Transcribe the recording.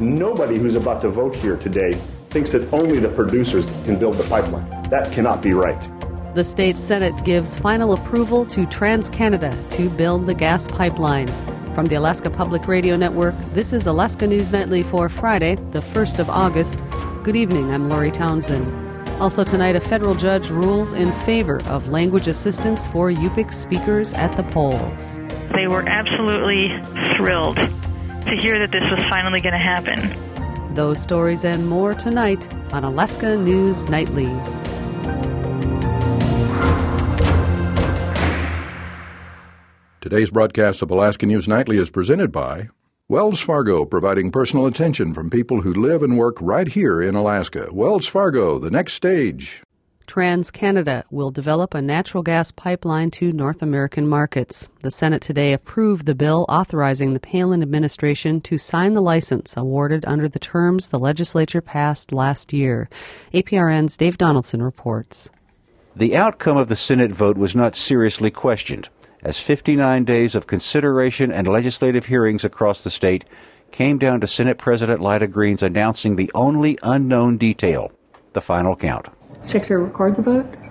Nobody who's about to vote here today thinks that only the producers can build the pipeline. That cannot be right. The state Senate gives final approval to TransCanada to build the gas pipeline. From the Alaska Public Radio Network, this is Alaska News Nightly for Friday, the 1st of August. Good evening, I'm Lori Townsend. Also tonight, a federal judge rules in favor of language assistance for Yupik speakers at the polls. They were absolutely thrilled to hear that this was finally going to happen. Those stories and more tonight on Alaska News Nightly. Today's broadcast of Alaska News Nightly is presented by Wells Fargo, providing personal attention from people who live and work right here in Alaska. Wells Fargo, the next stage. TransCanada will develop a natural gas pipeline to North American markets. The Senate today approved the bill authorizing the Palin administration to sign the license awarded under the terms the legislature passed last year. APRN's Dave Donaldson reports. The outcome of the Senate vote was not seriously questioned, as 59 days of consideration and legislative hearings across the state came down to Senate President Lida Green's announcing the only unknown detail, the final count. Secretary, record the vote.